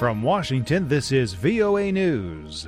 From Washington, this is VOA News.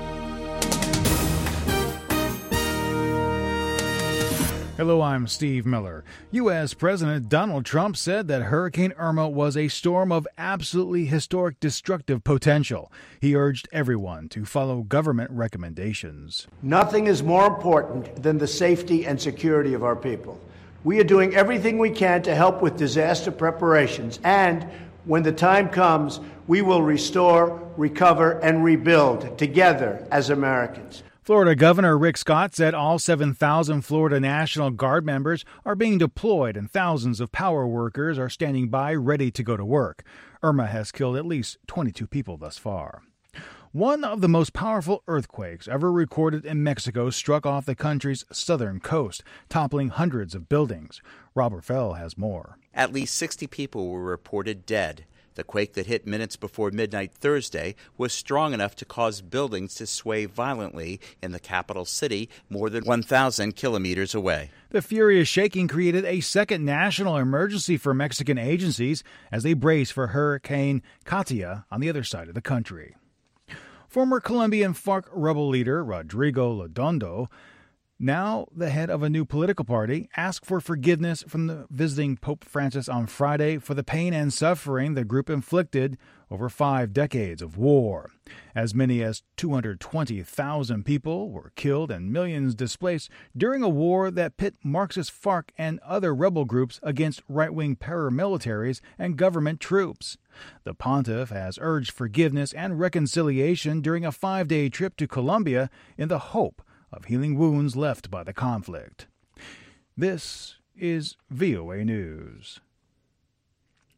Hello, I'm Steve Miller. U.S. President Donald Trump said that Hurricane Irma was a storm of absolutely historic destructive potential. He urged everyone to follow government recommendations. Nothing is more important than the safety and security of our people. We are doing everything we can to help with disaster preparations, and when the time comes, we will restore, recover, and rebuild together as Americans. Florida Governor Rick Scott said all 7,000 Florida National Guard members are being deployed and thousands of power workers are standing by ready to go to work. Irma has killed at least 22 people thus far. One of the most powerful earthquakes ever recorded in Mexico struck off the country's southern coast, toppling hundreds of buildings. Robert Fell has more. At least 60 people were reported dead. The quake that hit minutes before midnight Thursday was strong enough to cause buildings to sway violently in the capital city more than 1,000 kilometers away. The furious shaking created a second national emergency for Mexican agencies as they brace for Hurricane Katia on the other side of the country. Former Colombian FARC rebel leader Rodrigo Lodondo, now the head of a new political party, asked for forgiveness from the visiting Pope Francis on Friday for the pain and suffering the group inflicted over 5 decades of war. As many as 220,000 people were killed and millions displaced during a war that pit Marxist FARC and other rebel groups against right-wing paramilitaries and government troops. The pontiff has urged forgiveness and reconciliation during a 5-day trip to Colombia in the hope of healing wounds left by the conflict. This is VOA News.